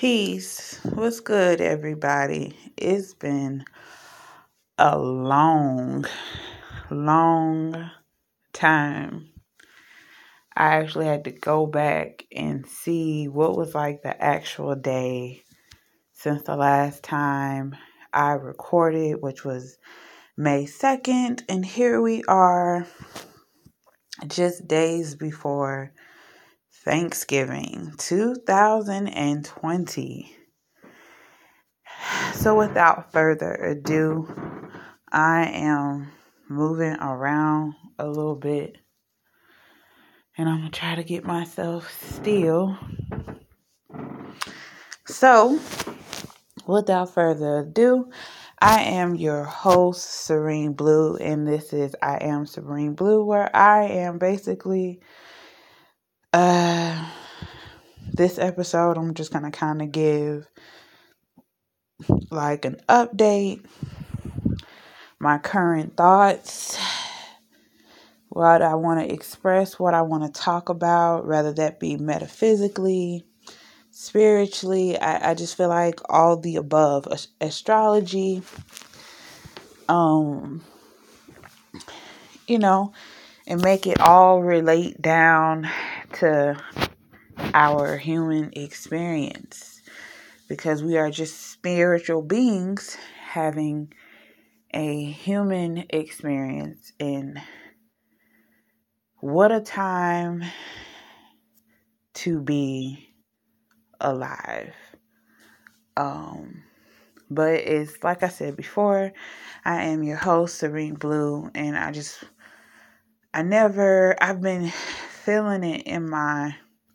Peace. What's good, everybody? It's been a long time. I actually had to go back and see what was like the actual day since the last time I recorded, which was May 2nd. And here we are, just days before Thanksgiving 2020. So without further ado, I am moving around a little bit and I'm going to try to get myself still. So without further ado, I am your host, Serene Blue, and this is I Am Serene Blue, where I am basically, this episode, I'm just going to kind of give like an update, my current thoughts, what I want to express, what I want to talk about, whether that be metaphysically, spiritually. I just feel like all the above, astrology, and make it all relate down to our human experience, because we are just spiritual beings having a human experience. And what a time to be alive. But it's like I said before, I am your host, Serene Blue, and I've been feeling it in my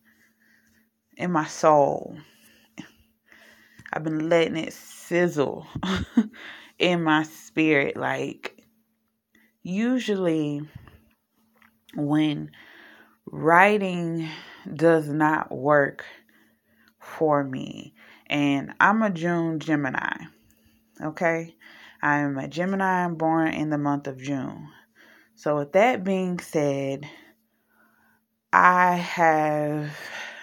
soul. I've been letting it sizzle in my spirit. Like, usually when writing does not work for me, and I'm a June Gemini, okay? I am a Gemini. I'm born in the month of June. So with that being said, I have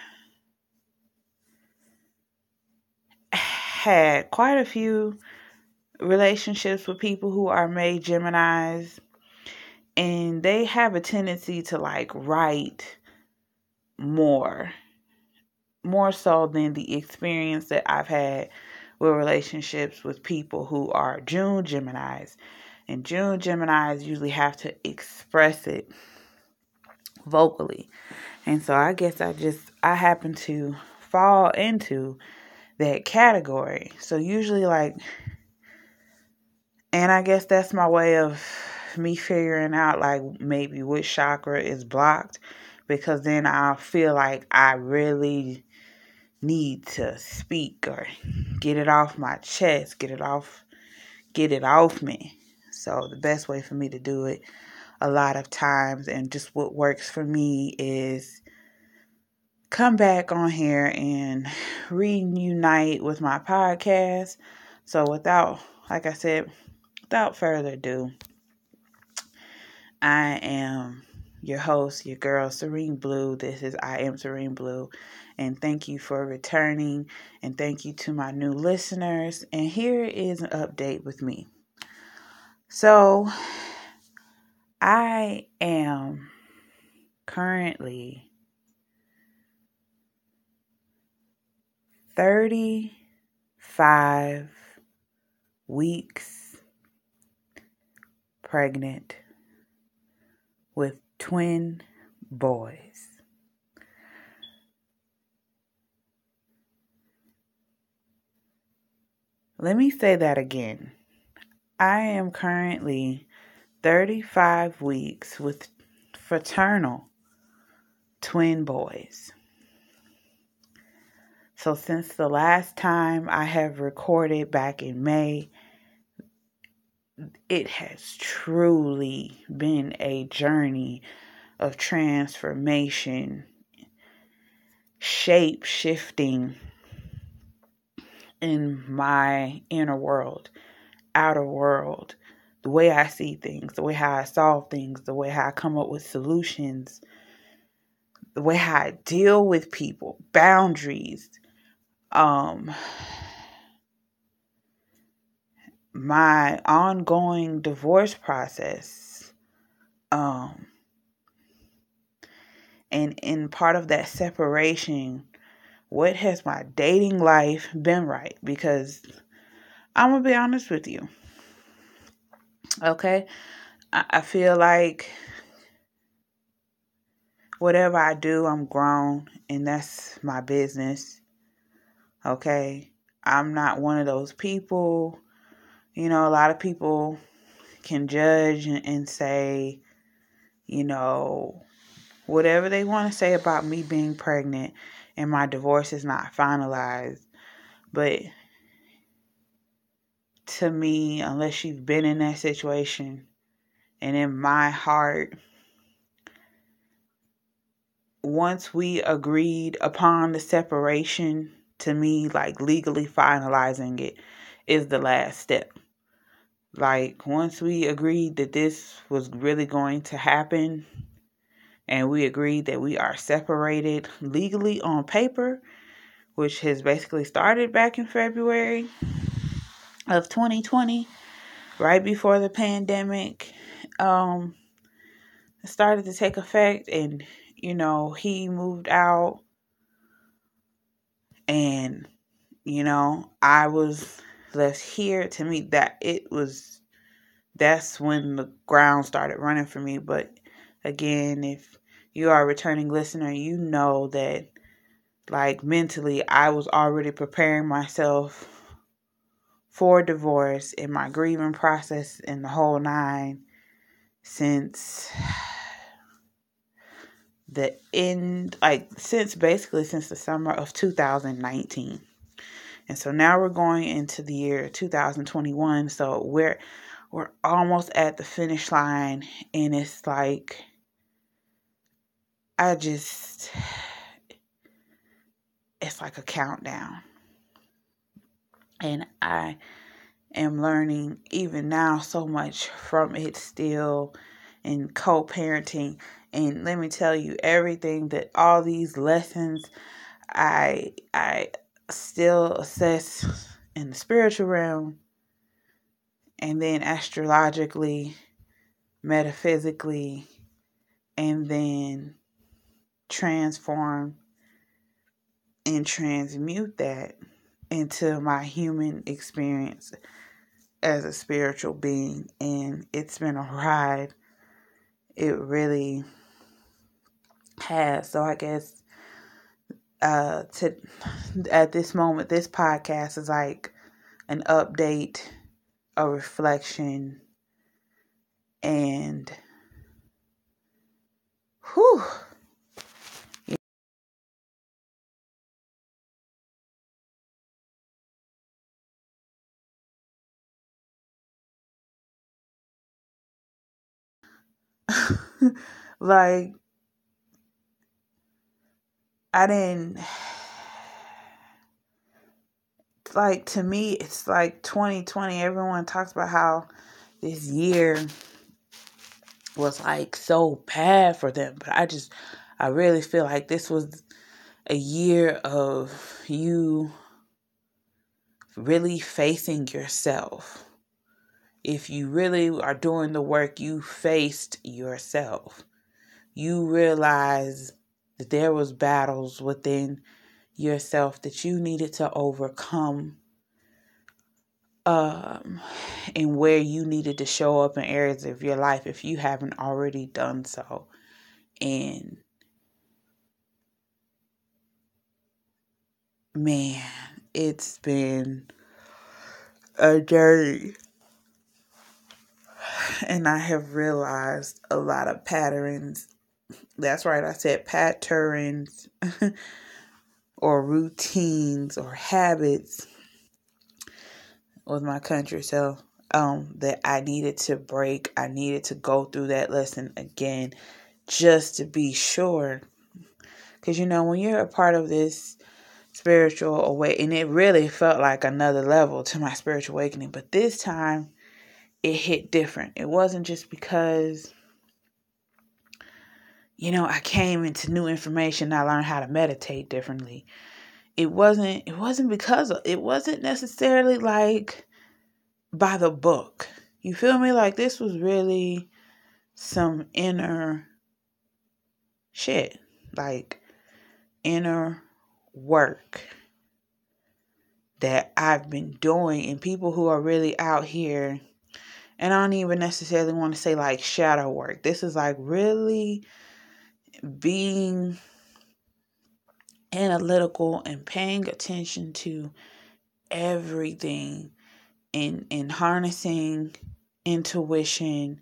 had quite a few relationships with people who are made Geminis, and they have a tendency to like write more so than the experience that I've had with relationships with people who are June Geminis. And June Geminis usually have to express it vocally. And so I guess I happen to fall into that category. So usually and I guess that's my way of me figuring out like maybe which chakra is blocked, because then I'll feel like I really need to speak or get it off my chest, get it off me. So the best way for me to do it a lot of times, and just what works for me, is come back on here and reunite with my podcast. So without further ado, I am your host, your girl, Serene Blue. This is I Am Serene Blue. And thank you for returning. And thank you to my new listeners. And here is an update with me. So, I am currently 35 weeks pregnant with twin boys. Let me say that again. I am currently 35 weeks with fraternal twin boys. So since the last time I have recorded back in May, it has truly been a journey of transformation, shape shifting in my inner world, outer world, the way I see things, the way how I solve things, the way how I come up with solutions, the way how I deal with people, boundaries, Um, my ongoing divorce process, and in part of that separation, what has my dating life been right? Because I'm gonna be honest with you, okay? I feel like whatever I do, I'm grown, and that's my business, okay? I'm not one of those people, a lot of people can judge and say, whatever they want to say about me being pregnant and my divorce is not finalized. But to me, unless you've been in that situation, and in my heart, once we agreed upon the separation, to me, like legally finalizing it is the last step. Like, once we agreed that this was really going to happen, and we agreed that we are separated legally on paper, which has basically started back in February of 2020, right before the pandemic started to take effect. And, he moved out, and, I was left here. To me, that's when the ground started running for me. But again, if you are a returning listener, you know that, like, mentally, I was already preparing myself for divorce in my grieving process and the whole nine since since the summer of 2019. And so now we're going into the year 2021. So we're almost at the finish line, and it's like, it's like a countdown. And I am learning even now so much from it still, in co-parenting. And let me tell you, everything that all these lessons I still assess in the spiritual realm, and then astrologically, metaphysically, and then transform and transmute that into my human experience as a spiritual being. And it's been a ride. It really has. So I guess at this moment, this podcast is like an update, a reflection, and whew. Like, I didn't, like, to me, it's like 2020. Everyone talks about how this year was like so bad for them. But I really feel like this was a year of you really facing yourself. If you really are doing the work, you faced yourself. You realize that there was battles within yourself that you needed to overcome, and where you needed to show up in areas of your life if you haven't already done so. And man, it's been a journey. And I have realized a lot of patterns. That's right, I said patterns or routines or habits with my country self, that I needed to break. I needed to go through that lesson again just to be sure. Because, when you're a part of this spiritual awakening, and it really felt like another level to my spiritual awakening, but this time it hit different. It wasn't just because, I came into new information. I learned how to meditate differently. it wasn't necessarily like by the book. You feel me? Like this was really some inner shit, like inner work that I've been doing, and people who are really out here, and I don't even necessarily want to say like shadow work. This is like really being analytical and paying attention to everything and harnessing intuition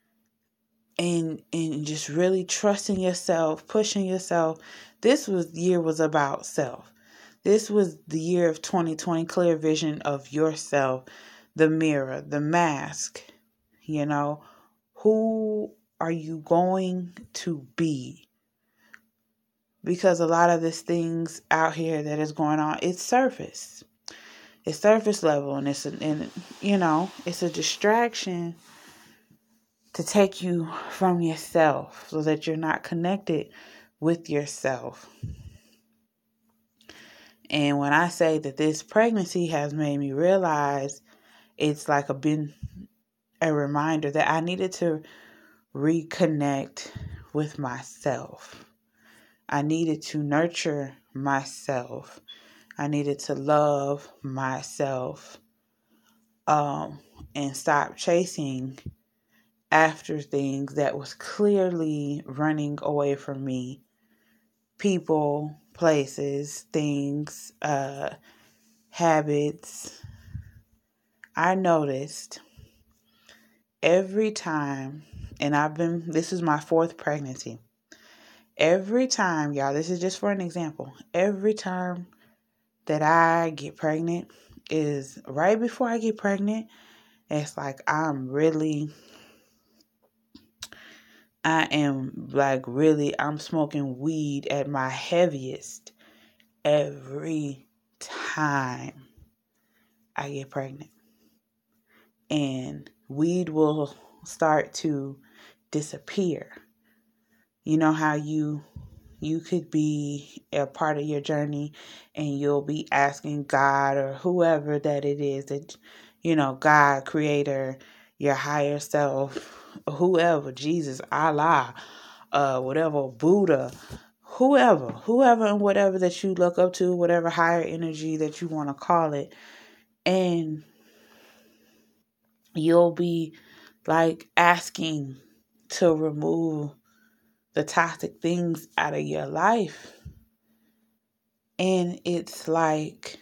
and just really trusting yourself, pushing yourself. Year was about self. This was the year of 2020, clear vision of yourself, the mirror, the mask. You know, who are you going to be? Because a lot of these things out here that is going on, it's surface. It's surface level, and it's a distraction to take you from yourself so that you're not connected with yourself. And when I say that this pregnancy has made me realize, it's like been a reminder that I needed to reconnect with myself. I needed to nurture myself. I needed to love myself. And stop chasing after things that was clearly running away from me. People, places, things, habits. I noticed every time, and this is my 4th pregnancy. Every time, y'all, this is just for an example. Every time that I get pregnant is right before I get pregnant. It's like I'm smoking weed at my heaviest every time I get pregnant. And weed will start to disappear. You know how you could be a part of your journey and you'll be asking God or whoever that it is that, God, creator, your higher self, whoever, Jesus, Allah, whatever, Buddha, whoever and whatever that you look up to, whatever higher energy that you want to call it. And you'll be like asking to remove the toxic things out of your life. And it's like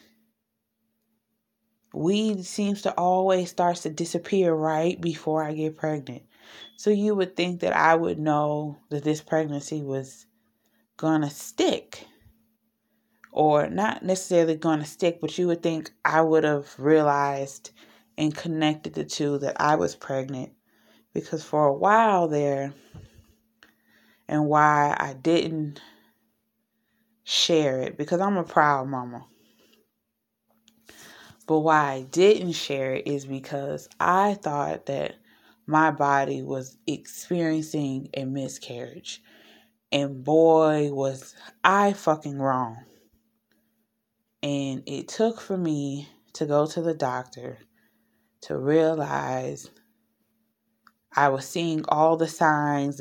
weed seems to always start to disappear right before I get pregnant. So you would think that I would know that this pregnancy was gonna stick. Or not necessarily gonna stick, but you would think I would have realized and connected the two, that I was pregnant. Because for a while there, and why I didn't share it, because I'm a proud mama. But why I didn't share it is because I thought that my body was experiencing a miscarriage. And boy, was I fucking wrong. And it took for me to go to the doctor to realize I was seeing all the signs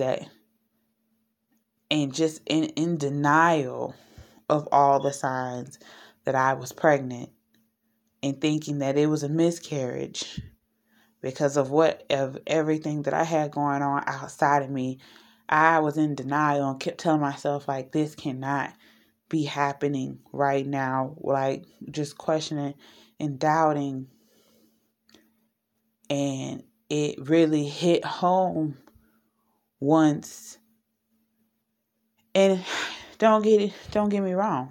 and just in denial of all the signs that I was pregnant, and thinking that it was a miscarriage because of everything that I had going on outside of me. I was in denial and kept telling myself, like, this cannot be happening right now. Like, just questioning and doubting. And it really hit home once. And don't get me wrong.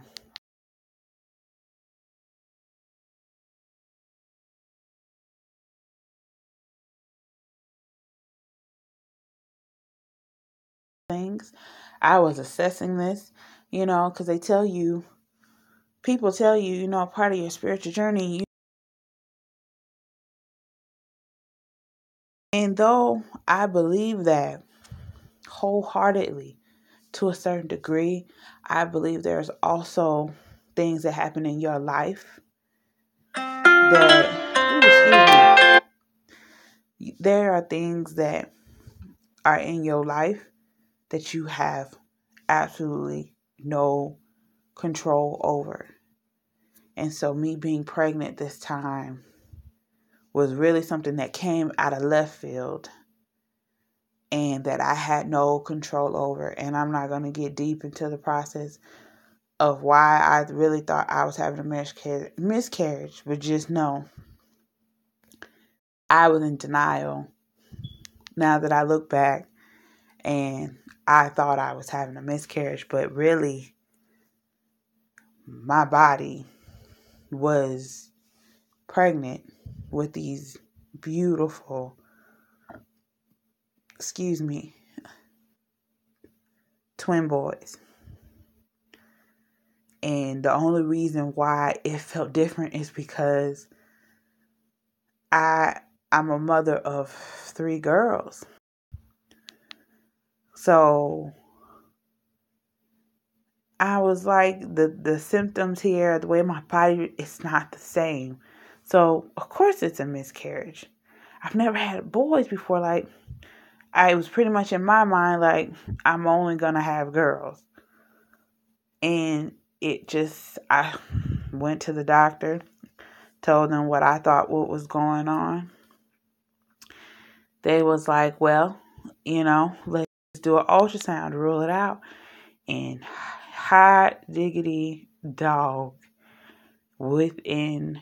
Things. I was assessing this, because people tell you, part of your spiritual journey. And though I believe that wholeheartedly to a certain degree, I believe there's also things that happen in your life that, there are things that are in your life that you have absolutely no control over. And so me being pregnant this time was really something that came out of left field and that I had no control over. And I'm not going to get deep into the process of why I really thought I was having a miscarriage, but just know I was in denial now that I look back, and I thought I was having a miscarriage, but really my body was pregnant with these beautiful, twin boys. And the only reason why it felt different is because I'm a mother of 3 girls. So I was like, the symptoms here, the way my body, it's not the same. So of course it's a miscarriage. I've never had boys before. Like, I was pretty much in my mind, like, I'm only going to have girls. And I went to the doctor, told them what I thought what was going on. They was like, well, let's do an ultrasound to rule it out. And hot diggity dog, within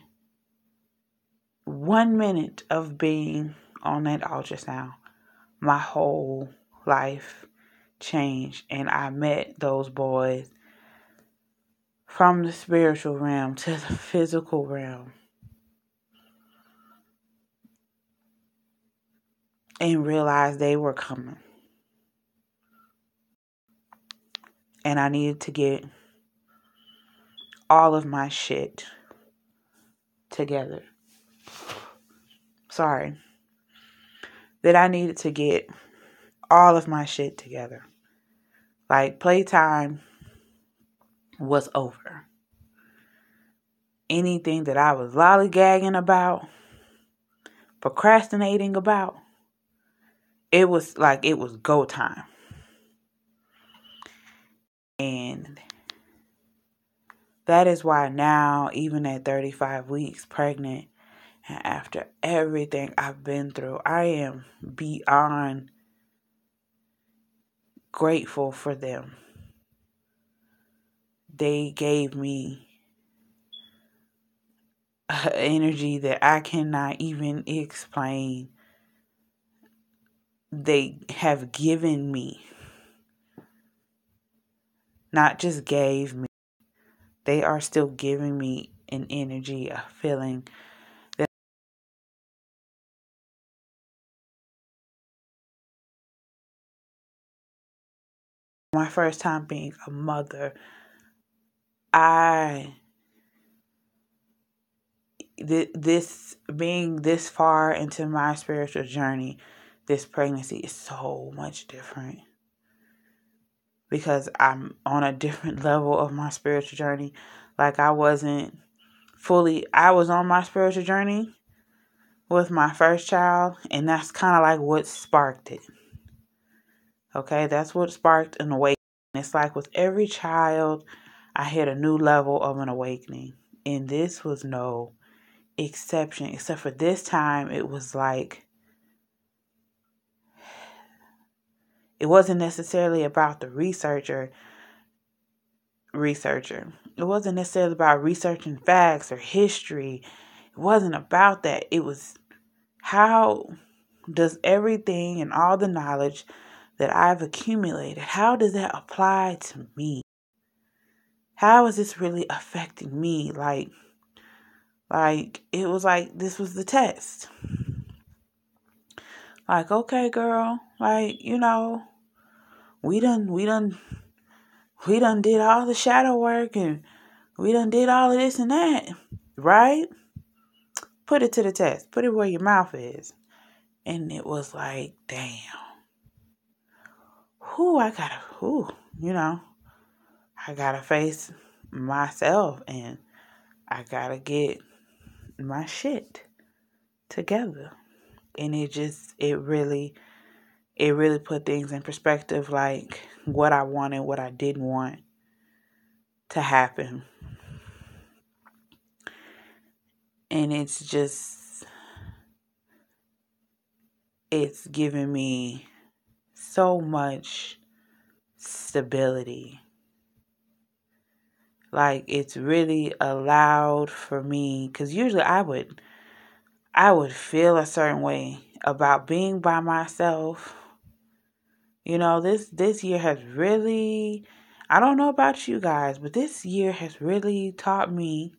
1 minute of being on that ultrasound, my whole life changed. And I met those boys from the spiritual realm to the physical realm. And realized they were coming. And I needed to get all of my shit together. That I needed to get all of my shit together. Like, playtime was over. Anything that I was lollygagging about, procrastinating about, it was go time. And that is why now, even at 35 weeks pregnant, and after everything I've been through, I am beyond grateful for them. They gave me energy that I cannot even explain. They have given me, not just gave me, they are still giving me an energy, a feeling that my first time being a mother, this being this far into my spiritual journey, this pregnancy is so much different because I'm on a different level of my spiritual journey. Like, I was on my spiritual journey with my first child, and that's kind of like what sparked it. Okay, that's what sparked an awakening. It's like with every child, I hit a new level of an awakening, and this was no exception, except for this time it was like, it wasn't necessarily about the researcher. It wasn't necessarily about researching facts or history. It wasn't about that. It was, how does everything and all the knowledge that I've accumulated, how does that apply to me? How is this really affecting me? Like it was like this was the test. Like, okay, girl, like, we done did all the shadow work, and we done did all of this and that, right? Put it to the test. Put it where your mouth is. And it was like, damn. I gotta face myself, and I gotta get my shit together. And it really put things in perspective, like what I wanted, what I didn't want to happen. And it's given me so much stability. Like, it's really allowed for me, because usually I would feel a certain way about being by myself. This year has really, I don't know about you guys, but this year has really taught me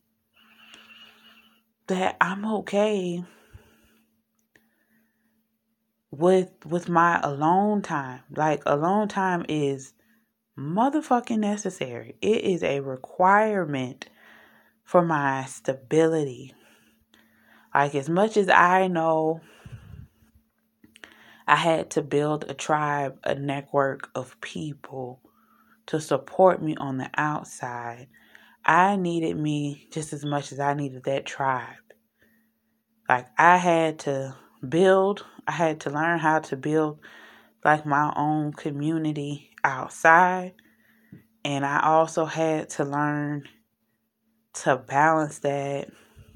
that I'm okay with my alone time. Like, alone time is motherfucking necessary. It is a requirement for my stability. Like, as much as I know I had to build a tribe, a network of people to support me on the outside, I needed me just as much as I needed that tribe. Like, I had to learn how to build like my own community outside. And I also had to learn to balance that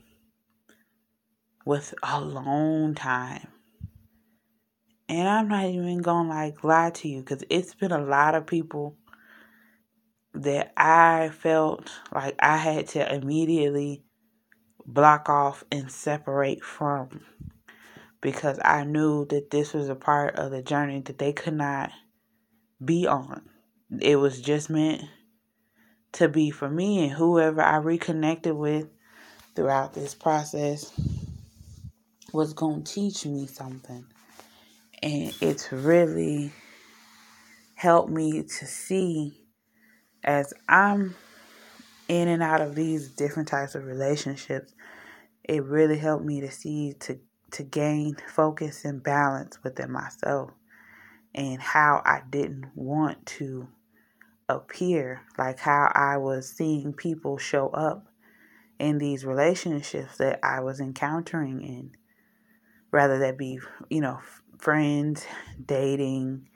with alone time. And I'm not even gonna lie to you, because it's been a lot of people that I felt like I had to immediately block off and separate from, because I knew that this was a part of the journey that they could not be on. It was just meant to be for me, and whoever I reconnected with throughout this process was going to teach me something. And it's really helped me to see, as I'm in and out of these different types of relationships, it really helped me to see, to gain focus and balance within myself, and how I didn't want to appear, like how I was seeing people show up in these relationships that I was encountering in, rather that be, friends, dating,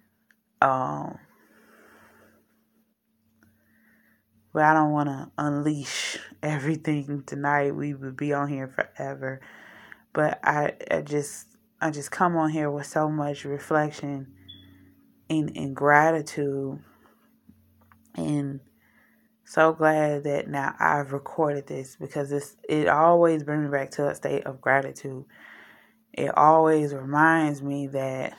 but I don't want to unleash everything tonight. We would be on here forever. But I just come on here with so much reflection and gratitude, and so glad that now I've recorded this, because it always brings me back to a state of gratitude. It always reminds me that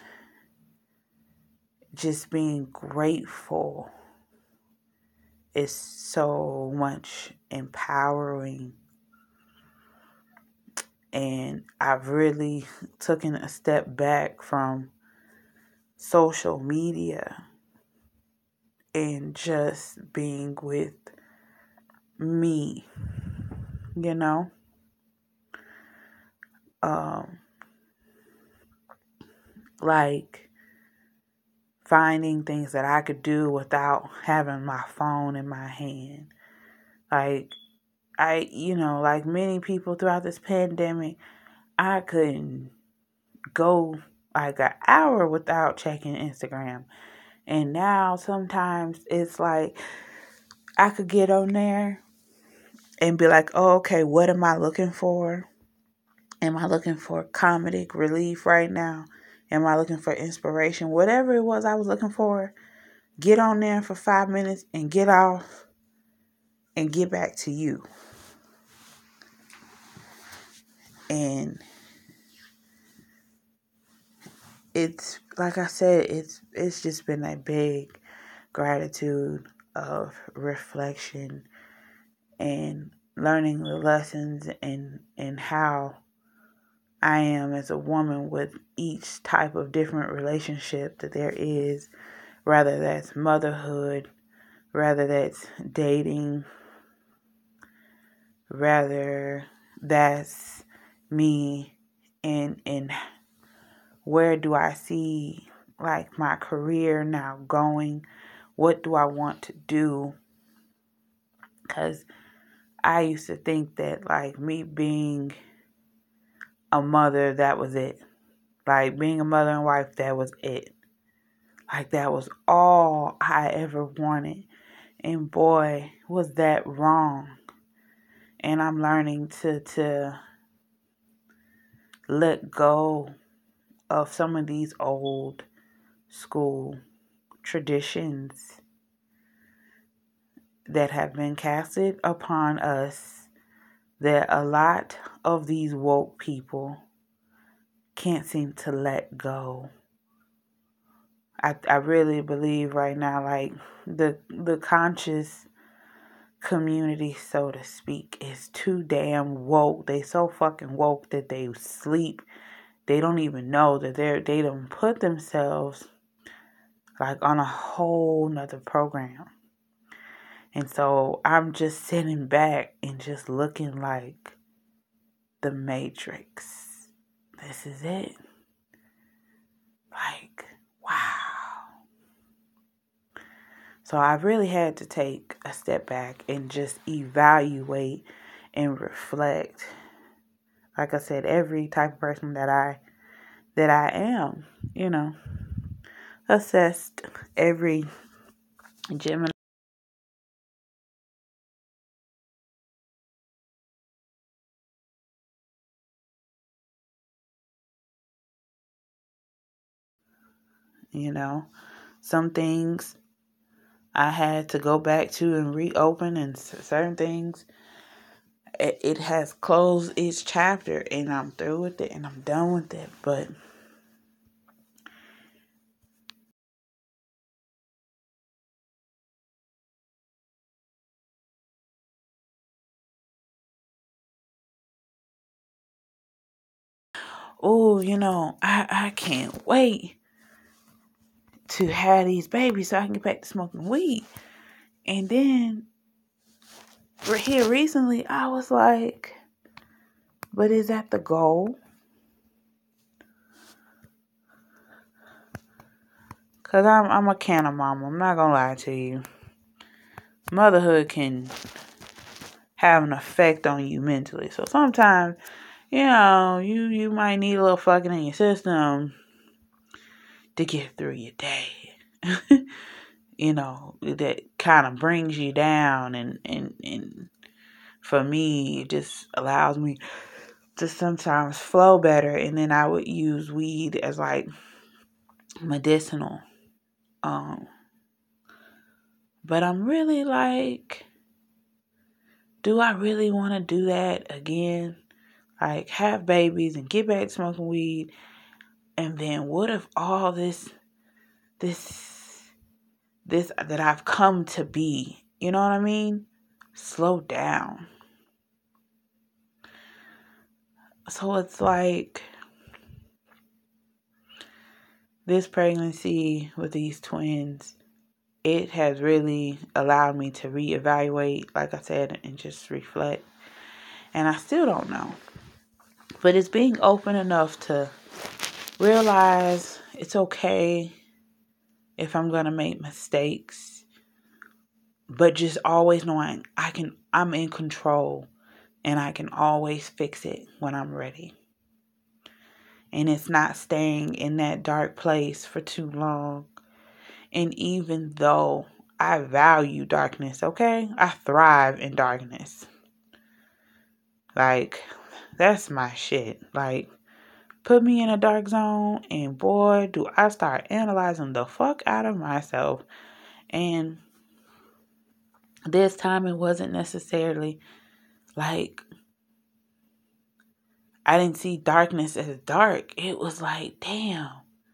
just being grateful is so much empowering. And I've really taken a step back from social media and just being with me, you know? Like finding things that I could do without having my phone in my hand. Like, like many people throughout this pandemic, I couldn't go like an hour without checking Instagram. And now sometimes it's like I could get on there and be like, oh, okay, what am I looking for? Am I looking for comedic relief right now? Am I looking for inspiration? Whatever it was I was looking for, get on there for 5 minutes and get off and get back to you. And it's, like I said, it's just been a big gratitude of reflection and learning the lessons and how I am as a woman with each type of different relationship that there is, whether that's motherhood, whether that's dating, whether that's me, and where do I see like my career now going? What do I want to do Because I used to think that, like, me being a mother, that was it. Like, being a mother and wife, that was it. Like, that was all I ever wanted. And boy, was that wrong. And I'm learning to let go of some of these old school traditions that have been casted upon us, that a lot of these woke people can't seem to let go. I really believe right now, like, the conscious community, so to speak, is too damn woke. They so fucking woke that they sleep. They don't even know that they don't put themselves like on a whole nother program. And so I'm just sitting back and just looking like the Matrix. This is it. Like, wow. So I really had to take a step back and just evaluate and reflect. Like I said, every type of person that I am, assessed every Gemini. Some things I had to go back to and reopen, and certain things it has closed its chapter, and I'm through with it and I'm done with it. But I can't wait to have these babies so I can get back to smoking weed. And then here recently I was like, but is that the goal? Because I'm a can of mama. I'm not going to lie to you. Motherhood can have an effect on you mentally. So sometimes, you might need a little fucking in your system to get through your day. That kind of brings you down. And for me, it just allows me to sometimes flow better. And then I would use weed as like medicinal. But I'm really like, do I really want to do that again? Like, have babies and get back to smoking weed. And then what if all this that I've come to be, you know what I mean? Slow down. So it's like this pregnancy with these twins, it has really allowed me to reevaluate, like I said, and just reflect. And I still don't know. But it's being open enough to realize it's okay if I'm going to make mistakes. But just always knowing I'm in control and I can always fix it when I'm ready. And it's not staying in that dark place for too long. And even though I value darkness, okay? I thrive in darkness. Like, that's my shit. Like, put me in a dark zone and boy, do I start analyzing the fuck out of myself. And this time it wasn't necessarily like I didn't see darkness as dark. It was like, damn,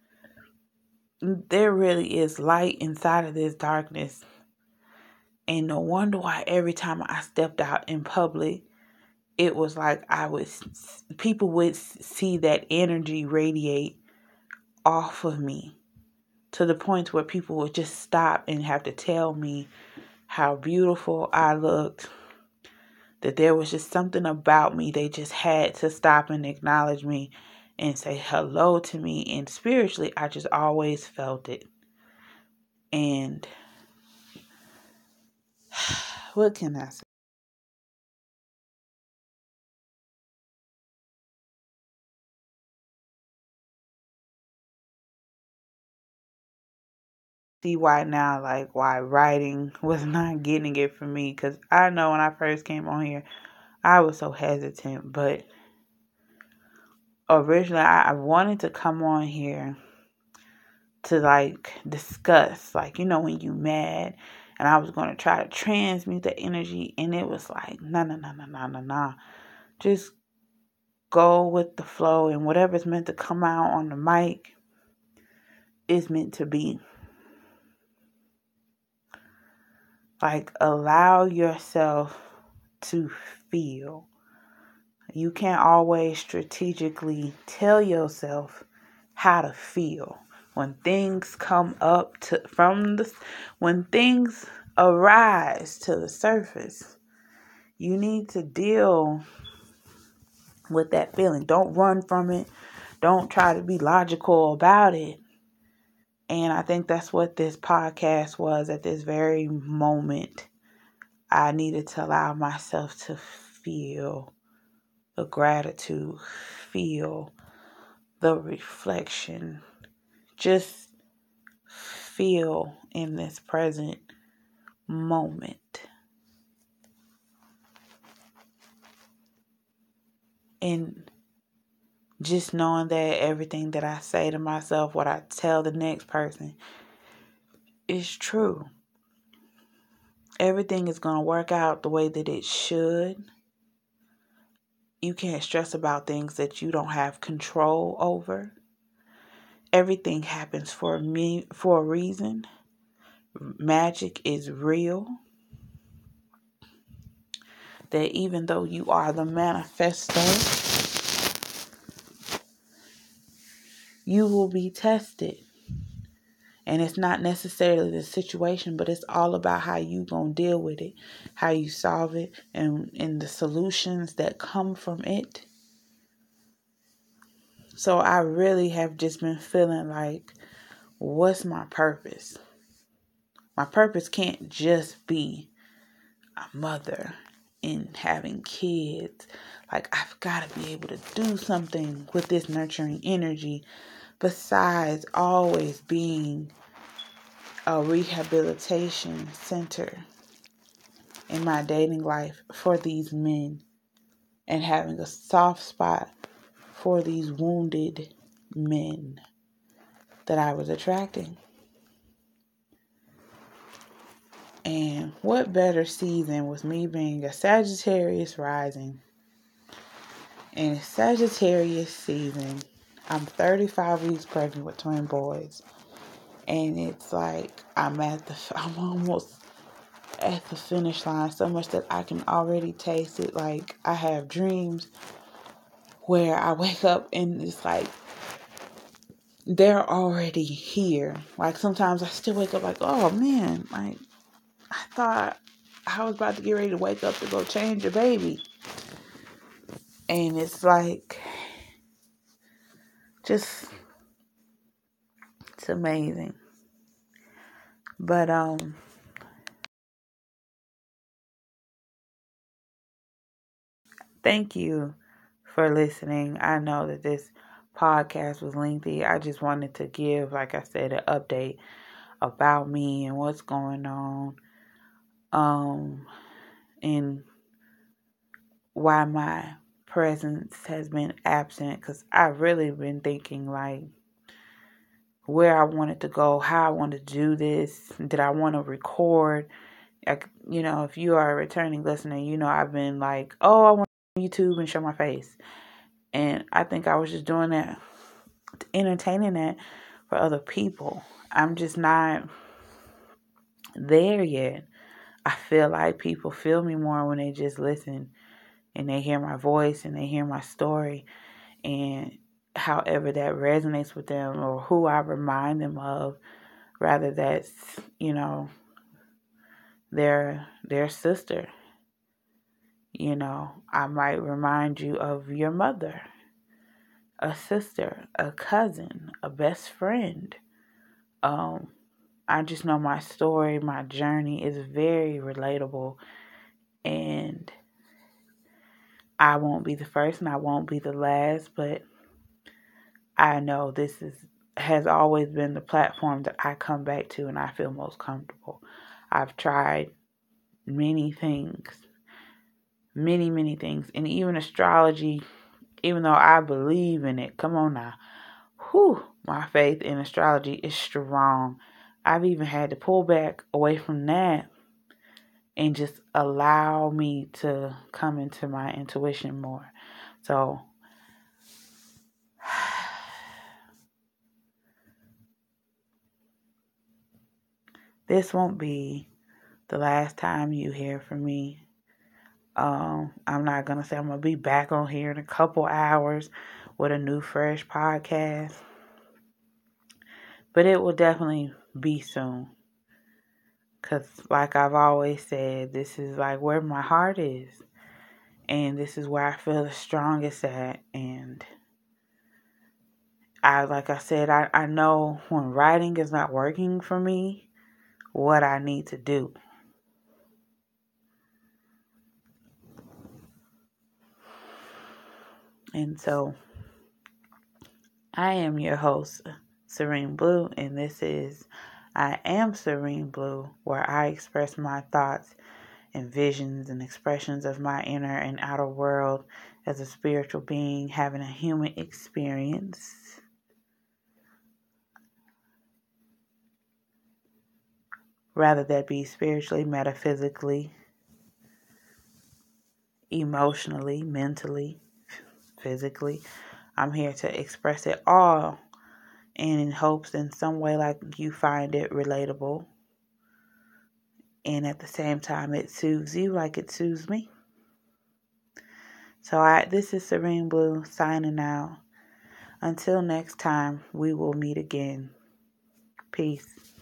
there really is light inside of this darkness. And no wonder why every time I stepped out in public, it was like people would see that energy radiate off of me to the point where people would just stop and have to tell me how beautiful I looked, that there was just something about me. They just had to stop and acknowledge me and say hello to me. And spiritually, I just always felt it. And what can I say? see why now, like why writing was not getting it for me. Because I know when I first came on here, I was so hesitant. But originally, I wanted to come on here to like discuss, like, when you mad. And I was going to try to transmute the energy. And it was like, nah. Just go with the flow. And whatever's meant to come out on the mic is meant to be. Like, allow yourself to feel. You can't always strategically tell yourself how to feel. When things come up when things arise to the surface, you need to deal with that feeling. Don't run from it. Don't try to be logical about it. And I think that's what this podcast was at this very moment. I needed to allow myself to feel the gratitude, feel the reflection, just feel in this present moment. And just knowing that everything that I say to myself, what I tell the next person, is true. Everything is going to work out the way that it should. You can't stress about things that you don't have control over. Everything happens for a reason. Magic is real. That even though you are the manifestor, you will be tested. And it's not necessarily the situation, but it's all about how you gonna deal with it, how you solve it, and the solutions that come from it. So I really have just been feeling like, what's my purpose? My purpose can't just be a mother and having kids. Like, I've got to be able to do something with this nurturing energy besides always being a rehabilitation center in my dating life for these men and having a soft spot for these wounded men that I was attracting. And what better season with me being a Sagittarius rising. And Sagittarius season, I'm 35 weeks pregnant with twin boys. And it's like I'm almost at the finish line, so much that I can already taste it. Like, I have dreams where I wake up and it's like they're already here. Like, sometimes I still wake up like, oh man, like I thought I was about to get ready to wake up to go change a baby. And it's like, just, it's amazing. But thank you for listening. I know that this podcast was lengthy. I just wanted to give, like I said, an update about me and what's going on. And why my presence has been absent, because I've really been thinking like where I wanted to go, how I wanted to do this. Did I want to record? Like, if you are a returning listener, I've been like, oh, I want to YouTube and show my face. And I think I was just doing that, entertaining that for other people. I'm just not there yet. I feel like people feel me more when they just listen and they hear my voice and they hear my story, and however that resonates with them or who I remind them of, rather that's, their sister. I might remind you of your mother, a sister, a cousin, a best friend. I just know my story, my journey is very relatable, and I won't be the first and I won't be the last, but I know this is has always been the platform that I come back to and I feel most comfortable. I've tried many things, many things, and even astrology, even though I believe in it, come on now, my faith in astrology is strong. I've even had to pull back away from that and just allow me to come into my intuition more. So, this won't be the last time you hear from me. I'm not going to say I'm going to be back on here in a couple hours with a new, fresh podcast. But it will definitely be soon. Because like I've always said, this is like where my heart is. And this is where I feel the strongest at. And like I said, I know when writing is not working for me, what I need to do. And so, I am your host, Serene Blue, and this is I Am Serene Blue, where I express my thoughts and visions and expressions of my inner and outer world as a spiritual being having a human experience. Rather that be spiritually, metaphysically, emotionally, mentally, physically. I'm here to express it all, and in hopes in some way like you find it relatable, and at the same time it soothes you like it soothes me. So this is Serene Blue signing out. Until next time, we will meet again. Peace.